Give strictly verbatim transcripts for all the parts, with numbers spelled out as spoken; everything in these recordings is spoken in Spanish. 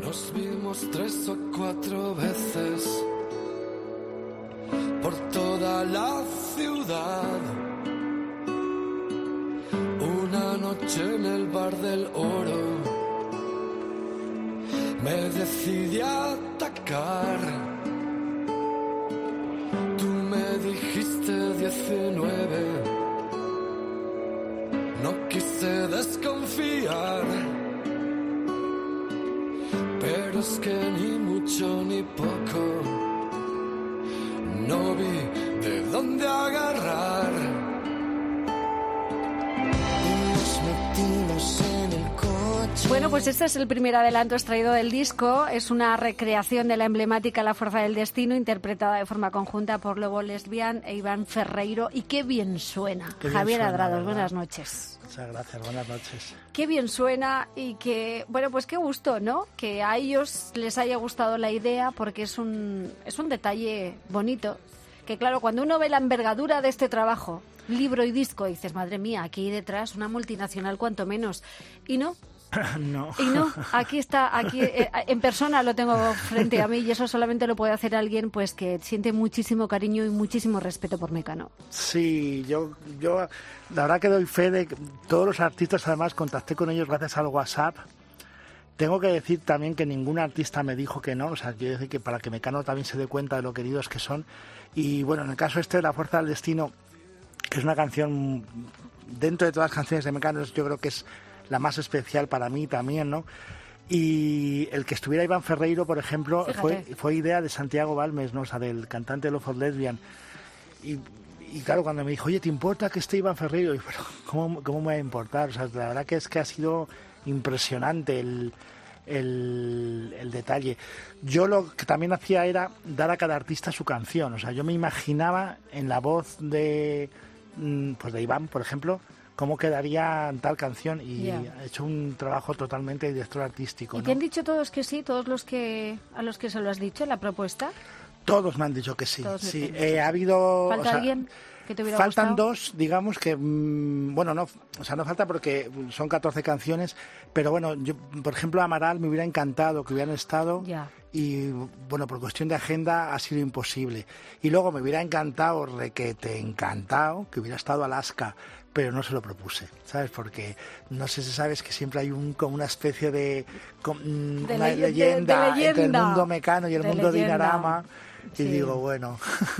Nos vimos tres o cuatro veces por toda la ciudad. Una noche en el bar del Oro me decidí a atacar. Tú me dijiste diecinueve, no quise desconfiar, pero es que ni mucho ni poco no vi de dónde agarrar. Y nos metimos en el coche. Bueno, pues este es el primer adelanto extraído del disco. Es una recreación de la emblemática La Fuerza del Destino, interpretada de forma conjunta por Lobo Lesbian e Iván Ferreiro. Y qué bien suena. Qué bien Javier suena, Adrados, ¿verdad? buenas noches. Muchas gracias, buenas noches. Qué bien suena y que, bueno, pues qué gusto, ¿no? Que a ellos les haya gustado la idea, porque es un, es un detalle bonito. Que claro, cuando uno ve la envergadura de este trabajo, libro y disco, dices, madre mía, aquí hay detrás una multinacional cuanto menos. Y no. No. Y no, aquí está, aquí eh, en persona lo tengo frente a mí y eso solamente lo puede hacer alguien pues que siente muchísimo cariño y muchísimo respeto por Mecano. Sí, yo, yo la verdad que doy fe de que todos los artistas, además contacté con ellos gracias al WhatsApp. Tengo que decir también que ningún artista me dijo que no, o sea, quiero decir que para que Mecano también se dé cuenta de lo queridos que son. Y bueno, en el caso este de La Fuerza del Destino, que es una canción, dentro de todas las canciones de Mecano, yo creo que es la más especial para mí también, ¿no? Y el que estuviera Iván Ferreiro, por ejemplo, fue, fue idea de Santiago Balmes, ¿no? O sea, del cantante de Lobo Lesbian. Y, y claro, cuando me dijo, oye, ¿te importa que esté Iván Ferreiro? Y yo, pero ¿cómo, ¿cómo me va a importar? O sea, la verdad que es que ha sido impresionante el, el, el detalle. Yo lo que también hacía era dar a cada artista su canción. O sea, yo me imaginaba en la voz de, pues de Iván, por ejemplo, cómo quedaría tal canción y yeah. ha hecho un trabajo totalmente de director artístico. ¿Y ¿no? te han dicho todos que sí? ¿Todos los que a los que se lo has dicho, la propuesta? Todos me han dicho que sí. Todos sí. Eh, ha habido... ¿Falta o sea, alguien que te hubiera faltan gustado? dos, digamos que... Mmm, bueno, no, o sea, no falta porque son catorce canciones, pero bueno, yo, por ejemplo, Amaral me hubiera encantado que hubieran estado... Ya. Y bueno, por cuestión de agenda ha sido imposible. Y luego me hubiera encantado, requete encantado, que hubiera estado Alaska, pero no se lo propuse, ¿sabes? Porque no sé si sabes que siempre hay un, como una especie de, como, de, una le leyenda, de, de leyenda entre el mundo Mecano y el de mundo leyenda. Dinarama. Y sí. digo, bueno...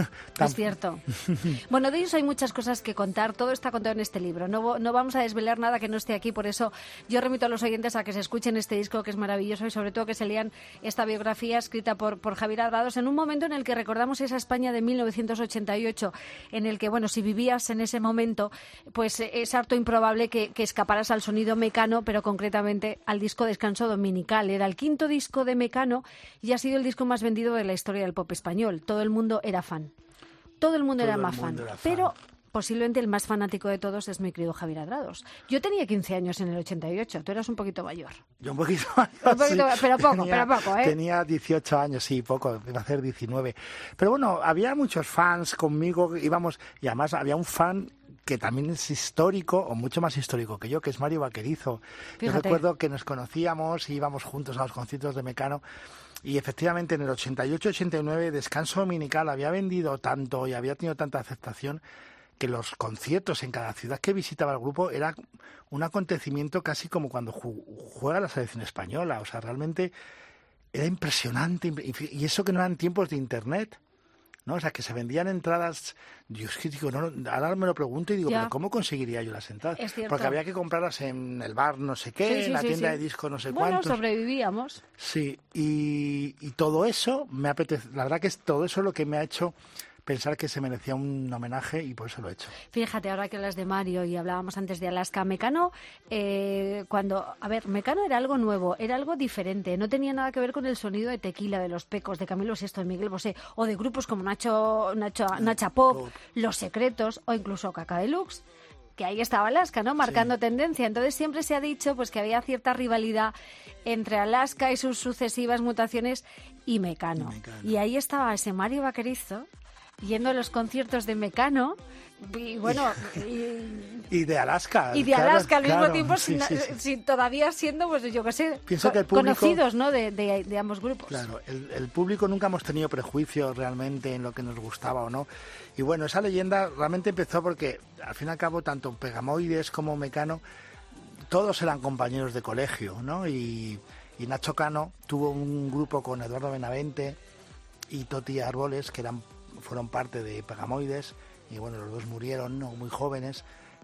Es cierto. Bueno, de ellos hay muchas cosas que contar. Todo está contado en este libro. No, no vamos a desvelar nada que no esté aquí. Por eso yo remito a los oyentes a que se escuchen este disco, que es maravilloso, y sobre todo que se lean esta biografía escrita por, por Javier Adrados en un momento en el que recordamos esa España de mil novecientos ochenta y ocho, en el que, bueno, si vivías en ese momento, pues es harto improbable que, que escaparas al sonido Mecano, pero concretamente al disco Descanso Dominical. Era el quinto disco de Mecano y ha sido el disco más vendido de la historia del pop español. Todo el mundo era fan. Todo el mundo Todo era el más mundo fan. era fan. Pero posiblemente el más fanático de todos es mi querido Javier Adrados. Yo tenía quince años en el ochenta y ocho. Tú eras un poquito mayor. Yo un poquito mayor, un poquito, sí. Pero poco, tenía, pero poco, ¿eh? Tenía dieciocho años, sí, poco. Iba a hacer diecinueve. Pero bueno, había muchos fans conmigo. Íbamos, y además había un fan que también es histórico, o mucho más histórico que yo, que es Mario Vaquerizo. Fíjate. Yo recuerdo que nos conocíamos y íbamos juntos a los conciertos de Mecano, y efectivamente en el ochenta y ocho ochenta y nueve Descanso Dominical había vendido tanto y había tenido tanta aceptación que los conciertos en cada ciudad que visitaba el grupo era un acontecimiento casi como cuando juega la selección española. O sea, realmente era impresionante, y eso que no eran tiempos de internet, ¿no? O sea, que se vendían entradas. Yo es que digo, no, ahora me lo pregunto y digo, ya. ¿pero cómo conseguiría yo las entradas? Es cierto. Porque había que comprarlas en el bar no sé qué, sí, sí, en la sí, tienda sí. de discos no sé bueno, cuántos. sobrevivíamos. Sí, y, y todo eso me apetece. La verdad que es todo eso lo que me ha hecho pensar que se merecía un homenaje, y por eso lo he hecho. Fíjate, ahora que hablas de Mario y hablábamos antes de Alaska, Mecano, eh, cuando, a ver, Mecano era algo nuevo, era algo diferente, no tenía nada que ver con el sonido de Tequila, de Los Pecos, de Camilo Sesto, de Miguel Bosé, o de grupos como Nacho, Nacho Nacha Pop, Los Secretos, o incluso Caca Deluxe, que ahí estaba Alaska, ¿no? Marcando sí. tendencia. Entonces siempre se ha dicho pues que había cierta rivalidad entre Alaska y sus sucesivas mutaciones y Mecano. Y, Mecano. y ahí estaba ese Mario Vaquerizo, yendo a los conciertos de Mecano, y bueno... Y, y de Alaska. Y de claro, Alaska al mismo claro, tiempo, sí, sin, sí, sí. sin todavía siendo, pues yo qué sé, Pienso co- que el público, conocidos, ¿no?, de, de, de ambos grupos. Claro, el, el público nunca hemos tenido prejuicios realmente en lo que nos gustaba o no. Y bueno, esa leyenda realmente empezó porque, al fin y al cabo, tanto Pegamoides como Mecano, todos eran compañeros de colegio, ¿no? Y, y Nacho Cano tuvo un grupo con Eduardo Benavente y Toti Árboles, que eran fueron parte de Pegamoides, y bueno, los dos murieron, ¿no?, muy jóvenes.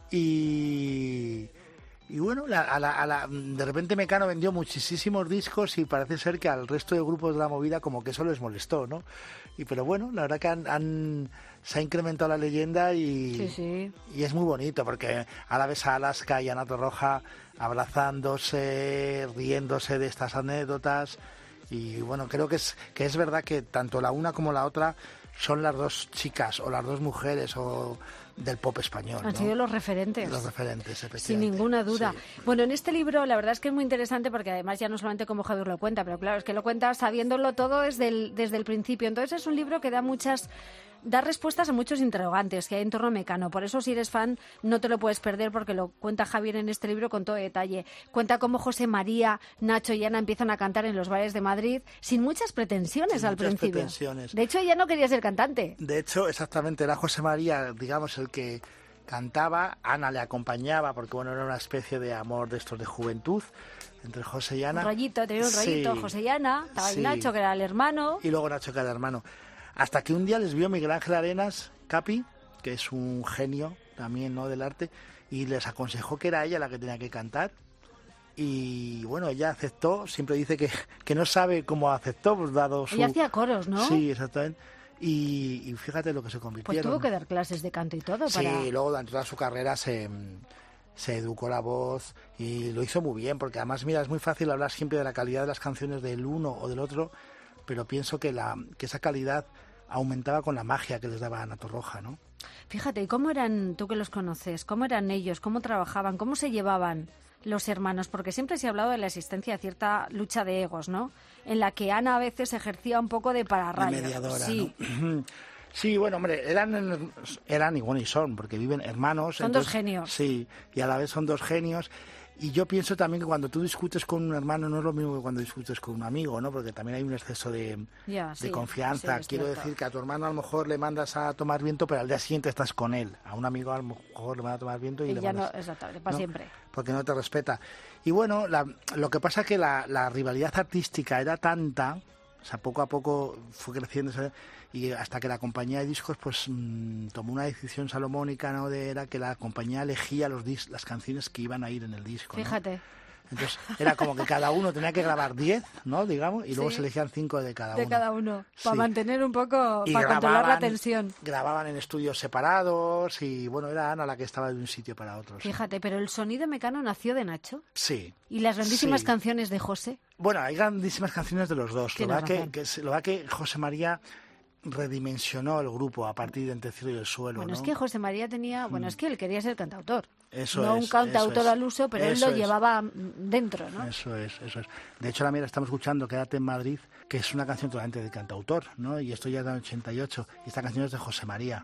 Y... Y bueno, la, a la, a la, de repente Mecano vendió muchísimos discos y parece ser que al resto de grupos de la movida como que eso les molestó, ¿no? Y pero bueno, la verdad que han, han, se ha incrementado la leyenda y, sí, sí. y es muy bonito porque ahora ves a Alaska y a Ana Torroja abrazándose, riéndose de estas anécdotas y bueno, creo que es, que es verdad que tanto la una como la otra son las dos chicas o las dos mujeres o del pop español. Han ¿no? sido los referentes. Los referentes, efectivamente. Sin ninguna duda. Sí. Bueno, en este libro la verdad es que es muy interesante porque además ya no solamente como Javier lo cuenta, pero claro, es que lo cuenta sabiéndolo todo desde el, desde el principio. Entonces es un libro que da muchas... da respuestas a muchos interrogantes que hay en torno a Mecano. Por eso, si eres fan, no te lo puedes perder porque lo cuenta Javier en este libro con todo detalle. Cuenta cómo José María, Nacho y Ana empiezan a cantar en los bares de Madrid sin muchas pretensiones sin al muchas principio. pretensiones. De hecho, ella no quería ser cantante. De hecho, exactamente, era José María, digamos, el que cantaba. Ana le acompañaba porque, bueno, era una especie de amor de estos de juventud entre José y Ana. Un rollito, tenía un rollito, sí, José y Ana. Estaba sí. el Nacho, que era el hermano. Y luego Nacho, que era el hermano. Hasta que un día les vio Miguel Ángel Arenas, Capi, que es un genio también, ¿no?, del arte, y les aconsejó que era ella la que tenía que cantar. Y bueno, ella aceptó, siempre dice que, que no sabe cómo aceptó, pues dado su... Ella hacía coros, ¿no? Sí, exactamente. Y, y fíjate lo que se Pues convirtieron. tuvo que dar clases de canto y todo Sí, para... luego durante toda su carrera se, se educó la voz y lo hizo muy bien, porque además, mira, es muy fácil hablar siempre de la calidad de las canciones del uno o del otro, pero pienso que, la, que esa calidad aumentaba con la magia que les daba Ana Torroja, ¿no? Fíjate, ¿y cómo eran, tú que los conoces, cómo eran ellos, cómo trabajaban, cómo se llevaban los hermanos? Porque siempre se ha hablado de la existencia de cierta lucha de egos, ¿no? En la que Ana a veces ejercía un poco de pararrayos. De mediadora, sí. ¿no? Sí, bueno, hombre, eran, eran y bueno, y son, porque viven hermanos. Son entonces, dos genios. Sí, y a la vez son dos genios. Y yo pienso también que cuando tú discutes con un hermano no es lo mismo que cuando discutes con un amigo, ¿no? Porque también hay un exceso de, Ya, de sí, confianza. sí, es Quiero cierto. decir que a tu hermano a lo mejor le mandas a tomar viento, pero al día siguiente estás con él. A un amigo a lo mejor le mandas a tomar viento y, Y le ya mandas... no, exactamente, para ¿no? siempre. Porque no te respeta. Y bueno, la, lo que pasa es que la, la rivalidad artística era tanta, o sea, poco a poco fue creciendo, ¿sabes? Y hasta que la compañía de discos pues mmm, tomó una decisión salomónica, ¿no? De, era que la compañía elegía los dis, las canciones que iban a ir en el disco, ¿no? Fíjate. Entonces era como que cada uno tenía que grabar diez, ¿no? Digamos, y luego Sí. se elegían cinco de cada De uno. cada uno, para Sí. mantener un poco, Y para controlar la grababan- tensión. Grababan en estudios separados y bueno, era Ana la que estaba de un sitio para otro. sí. Fíjate, pero el sonido Mecano nació de Nacho. Sí. Y las grandísimas Sí. canciones de José. Bueno, hay grandísimas canciones de los dos. Lo Tienes va que, razón. que, se- lo va que José María redimensionó el grupo a partir de Entre el cielo y el suelo. Bueno, ¿no? es que José María tenía, bueno, es que él quería ser cantautor. Eso no es, un cantautor eso es, al uso, pero él eso lo es. llevaba mm, dentro, ¿no? Eso es, eso es. De hecho, la mira, estamos escuchando Quédate en Madrid, que es una canción totalmente de cantautor, ¿no? Y esto ya es del ochenta y ocho, y esta canción es de José María.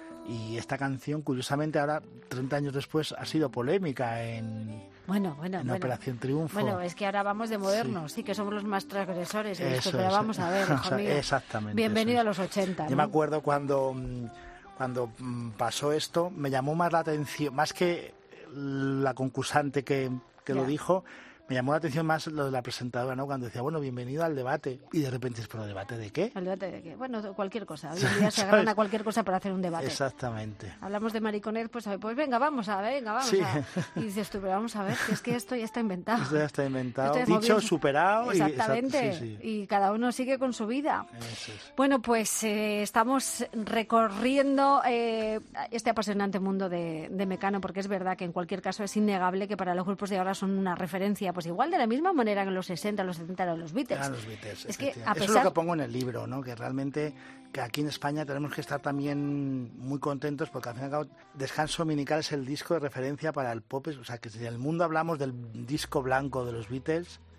Y esta canción, curiosamente, ahora, treinta años después, ha sido polémica en, Bueno, bueno, en bueno. Operación Triunfo. Bueno, es que ahora vamos de modernos, sí, que somos los más transgresores, en esto, Eso pero es. vamos a ver, hijo O sea, mío. exactamente, Bienvenido eso a es. los ochenta, Yo ¿no? me acuerdo cuando, mm, cuando mm, pasó esto, me llamó más la atención, más que la concursante que, que lo Ya. dijo, me llamó la atención más lo de la presentadora, ¿no? Cuando decía, bueno, bienvenido al debate. Y de repente es, ¿pero debate de qué? El debate de que, bueno, cualquier cosa. Hoy en día se agarran a cualquier cosa para hacer un debate. Exactamente. Hablamos de mariconet, pues, pues venga, vamos a ver, venga, vamos Sí. a... Y dices tú, pero vamos a ver, que es que esto ya está inventado. Esto ya está inventado, Esto es dicho, movido- superado. y- Exactamente, exacto, sí, sí. y cada uno sigue con su vida. Eso es. Bueno, pues eh, estamos recorriendo eh, este apasionante mundo de, de Mecano, porque es verdad que en cualquier caso es innegable que para los grupos de ahora son una referencia, pues igual de la misma manera que en los sesenta, los setenta eran los Beatles. Eran los Beatles, Es que efectivamente. a Eso es pesar... lo que pongo en el libro, ¿no? Que realmente que aquí en España tenemos que estar también muy contentos porque al fin y al cabo Descanso Dominical es el disco de referencia para el pop, o sea que si en el mundo hablamos del disco blanco de los Beatles,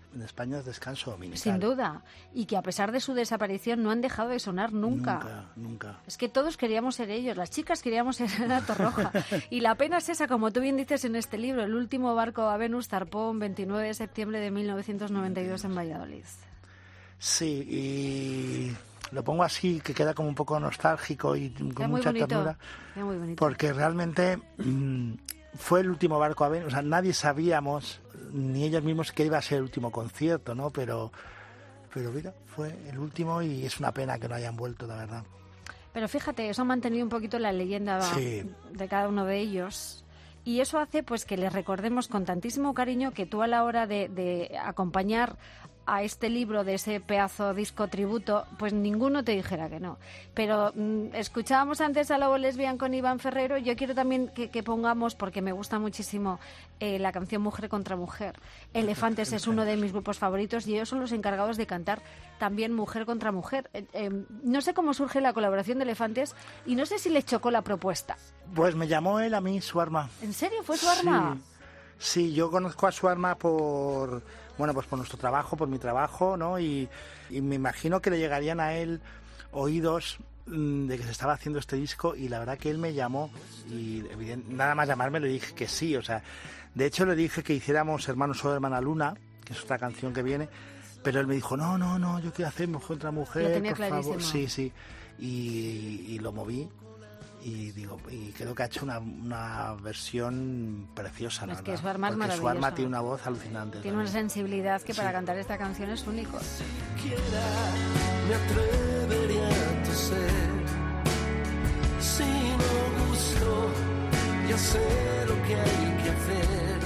en España es descanso dominical. Sin duda. Y que a pesar de su desaparición no han dejado de sonar nunca. Nunca, nunca. Es que todos queríamos ser ellos, las chicas queríamos ser Ana Torroja. Y la pena es esa, como tú bien dices en este libro, el último barco a Venus zarpó el veintinueve de septiembre de mil novecientos noventa y dos en Valladolid. Sí, y lo pongo así, que queda como un poco nostálgico y con Queda muy mucha bonito, ternura. queda muy bonito. Porque realmente mmm, fue el último barco a Venus. O sea, nadie sabíamos, ni ellos mismos, que iba a ser el último concierto, ¿no? Pero, pero mira, fue el último y es una pena que no hayan vuelto, la verdad. Pero fíjate, eso ha mantenido un poquito la leyenda Sí. de cada uno de ellos. Y eso hace pues que les recordemos con tantísimo cariño que tú a la hora de, de acompañar a este libro de ese pedazo disco tributo, pues ninguno te dijera que no. Pero mmm, escuchábamos antes a Lobo Lesbian con Iván Ferrero. Yo quiero también que, que pongamos, porque me gusta muchísimo eh, la canción Mujer contra Mujer. Elefantes es uno de mis grupos favoritos y ellos son los encargados de cantar también Mujer contra Mujer. Eh, eh, no sé cómo surge la colaboración de Elefantes y no sé si les chocó la propuesta. Pues me llamó él a mí, su arma. ¿En serio? ¿Fue su arma? Sí, sí, yo conozco a su arma por, bueno, pues por nuestro trabajo, por mi trabajo, ¿no? Y, y me imagino que le llegarían a él oídos mmm, de que se estaba haciendo este disco y la verdad que él me llamó y evidente, nada más llamarme le dije que sí, o sea, de hecho le dije que hiciéramos Hermanos o Hermana Luna, que es otra canción que viene, pero él me dijo, no, no, no, yo quiero hacer Mujer contra Mujer, lo tenía por clarísimo. favor. Sí, sí, y, y lo moví. Y digo y creo que ha hecho una, una versión preciosa, ¿no? Es que su arma es porque su arma maravillosa. tiene una voz alucinante. Tiene una también. sensibilidad que para Sí. cantar esta canción es único. Siquiera me atrevería a toser. Si no gusto, ya sé lo que hay que hacer.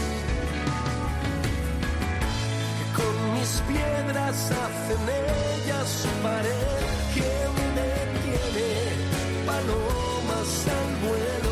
Que con mis piedras hacen ellas su pared. ¿Quién detiene? Palomas al vuelo,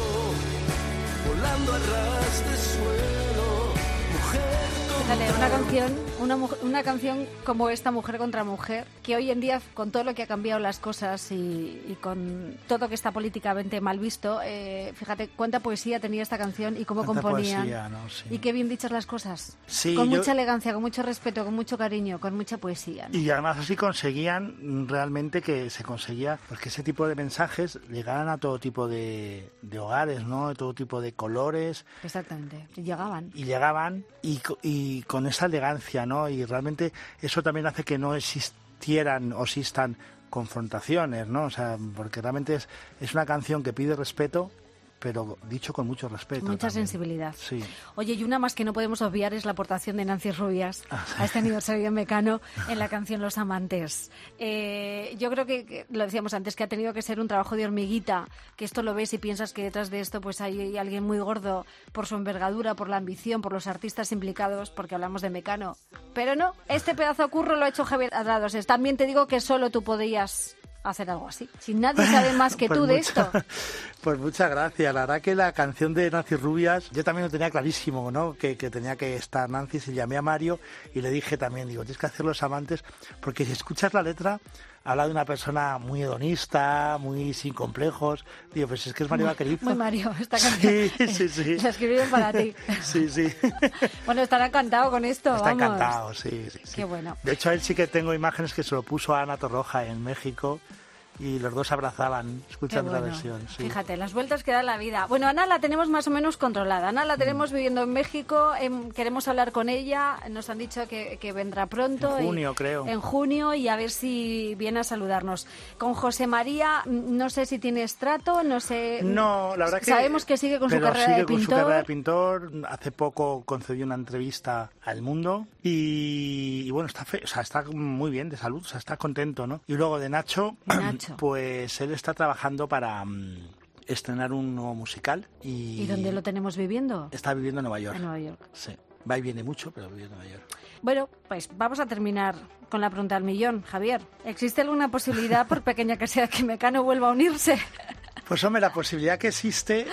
volando a ras de suelo, mujer Fíjate, contra una canción, una, mujer- una canción como esta, Mujer contra Mujer, que hoy en día, con todo lo que ha cambiado las cosas y, y con todo que está políticamente mal visto, eh, fíjate cuánta poesía tenía esta canción y cómo Cuánta componían. poesía, ¿no? Sí. Y qué bien dichas las cosas. Sí, con yo- mucha elegancia, con mucho respeto, con mucho cariño, con mucha poesía, ¿no? Y además así conseguían realmente que se conseguía pues que ese tipo de mensajes llegaran a todo tipo de, de hogares, ¿no? De todo tipo de colores Exactamente. Y llegaban. y llegaban y, co- y con esa elegancia, ¿no? Y realmente eso también hace que no existieran o existan confrontaciones, ¿no? O sea, porque realmente es, es una canción que pide respeto, pero dicho con mucho respeto. Mucha también. sensibilidad. Sí. Oye, y una más que no podemos obviar es la aportación de Nancy Rubias Ah, a este aniversario de Mecano en la canción Los Amantes. Eh, yo creo que, que, lo decíamos antes, que ha tenido que ser un trabajo de hormiguita, que esto lo ves y piensas que detrás de esto pues hay alguien muy gordo por su envergadura, por la ambición, por los artistas implicados, porque hablamos de Mecano. Pero no, este pedazo de curro lo ha hecho Javier Adrados. También te digo que solo tú podías hacer algo así. Si nadie sabe más que Pues tú de mucha- esto. Pues muchas gracias. La verdad que la canción de Nancy Rubias, yo también lo tenía clarísimo, ¿no? Que, que tenía que estar Nancy, se llamé a Mario y le dije también, digo, tienes que hacer Los Amantes, porque si escuchas la letra, habla de una persona muy hedonista, muy sin complejos. Digo, pues es que es Mario Vaquerizo. Muy Mario, esta canción. Sí, sí, sí. La escribieron para ti. Sí, sí. Bueno, estará encantado con esto, Está vamos. encantado, sí, sí, sí. Qué bueno. De hecho, a él sí que tengo imágenes que se lo puso a Ana Torroja en México y los dos se abrazaban Qué escuchando bueno. la versión. Sí. Fíjate, las vueltas que da la vida. Bueno, Ana la tenemos más o menos controlada. Ana la tenemos viviendo en México. em, queremos hablar con ella. Nos han dicho que, que vendrá pronto. En junio, y- creo. En junio y a ver si viene a saludarnos. Con José María, mm, no sé si tienes trato, no sé. No, la verdad que... Sabemos que sigue con su pero carrera sigue de con su pintor. carrera de pintor. Hace poco concedió una entrevista al Mundo y, y bueno, está fe- o sea, está muy bien de salud, o sea, está contento, ¿no? Y luego de Nacho, Nacho. pues él está trabajando para mm, estrenar un nuevo musical y... ¿Y dónde lo tenemos viviendo? Está viviendo en Nueva York. En Nueva York. Sí, va y viene mucho, pero vive en Nueva York. Bueno, pues vamos a terminar con la pregunta del millón, Javier. ¿Existe alguna posibilidad, por pequeña que sea, que Mecano vuelva a unirse? Pues hombre, la posibilidad que existe...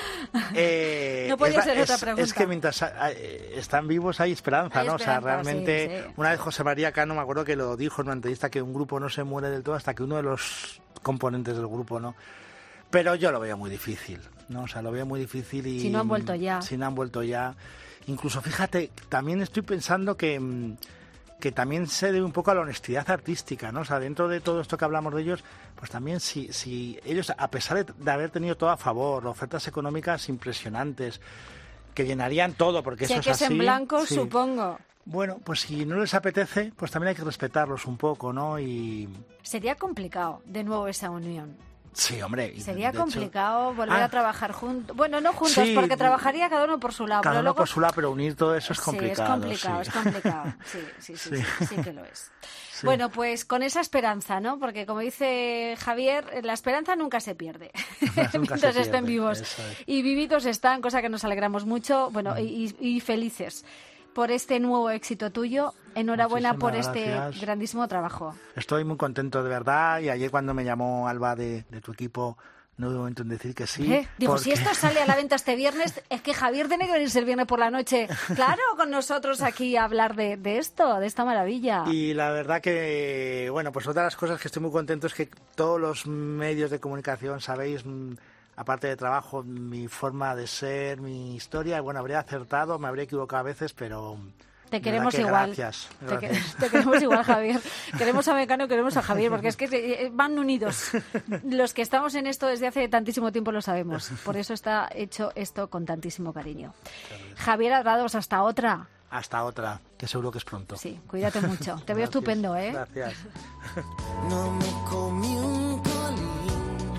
eh, No podía es, ser es- otra pregunta. Es que mientras eh, están vivos hay esperanza, Hay ¿no? esperanza, o sea, realmente... sí, sí. Una vez José María Cano, me acuerdo que lo dijo en una entrevista, que un grupo no se muere del todo hasta que uno de los componentes del grupo, ¿no? Pero yo lo veo muy difícil, ¿no? O sea, lo veo muy difícil y... Si no han vuelto ya. Si no han vuelto ya. Incluso, fíjate, también estoy pensando que... mm, que también se debe un poco a la honestidad artística, ¿no? O sea, dentro de todo esto que hablamos de ellos, pues también si, si ellos, a pesar de, de haber tenido todo a favor, ofertas económicas impresionantes, que llenarían todo, porque eso es Cheques así. en blanco, sí. supongo. Bueno, pues si no les apetece, pues también hay que respetarlos un poco, ¿no? Y Sería complicado, de nuevo, esa unión. sí, hombre. y Sería de complicado hecho... volver Ah, a trabajar juntos. Bueno, no juntos, sí, porque trabajaría cada uno por su lado. cada pero uno luego... por su lado, pero unir todo eso es complicado. Sí, es complicado, sí. es complicado. Sí, sí, sí, sí, Sí. sí que lo es. Sí. Bueno, pues con esa esperanza, ¿no? Porque como dice Javier, la esperanza nunca se pierde. Nunca Mientras se estén pierde, vivos. eso es. Y vivitos están, cosa que nos alegramos mucho. Bueno, y, y felices por este nuevo éxito tuyo. Enhorabuena por Muchísimas este gracias. grandísimo trabajo. Estoy muy contento, de verdad, y ayer cuando me llamó Alba de, de tu equipo, no hubo momento en decir que sí. ¿Eh? Digo, si porque- esto sale a la venta este viernes, es que Javier tiene que venirse el viernes por la noche, claro, con nosotros aquí a hablar de, de esto, de esta maravilla. Y la verdad que, bueno, pues otra de las cosas que estoy muy contento es que todos los medios de comunicación, sabéis, mm, aparte de trabajo, mi forma de ser, mi historia, bueno, habría acertado, me habría equivocado a veces, pero... Te de queremos verdad que igual. Gracias, Te, que- gracias. te queremos igual, Javier. Queremos a Mecano y queremos a Javier, porque es que se- van unidos. Los que estamos en esto desde hace tantísimo tiempo lo sabemos. Por eso está hecho esto con tantísimo cariño. Javier Adrados, hasta otra. Hasta otra, que seguro que es pronto. Sí, cuídate mucho. Te veo Gracias, estupendo, ¿eh? Gracias. No me comí un colín.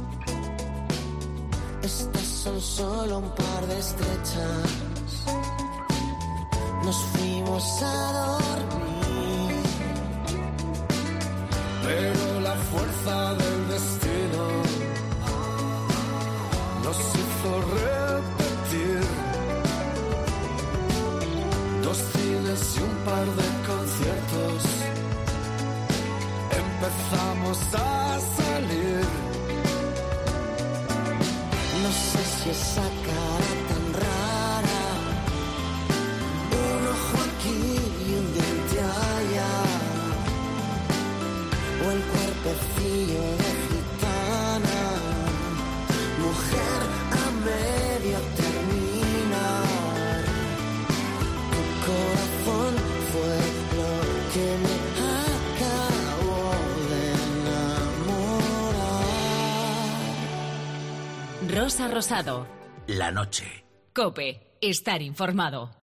Estas son solo un par de estrechas. Nos fuimos a dormir, pero la fuerza del destino nos hizo repetir. Dos cines y un par de conciertos. Empezamos a salir. No sé si esa cara tan rara, un ojo aquí y un diente allá, o el cuerpecillo de gitana, mujer a medio terminar. Tu corazón fue lo que me acabó de enamorar. Rosa Rosado. La noche. COPE. Estar informado.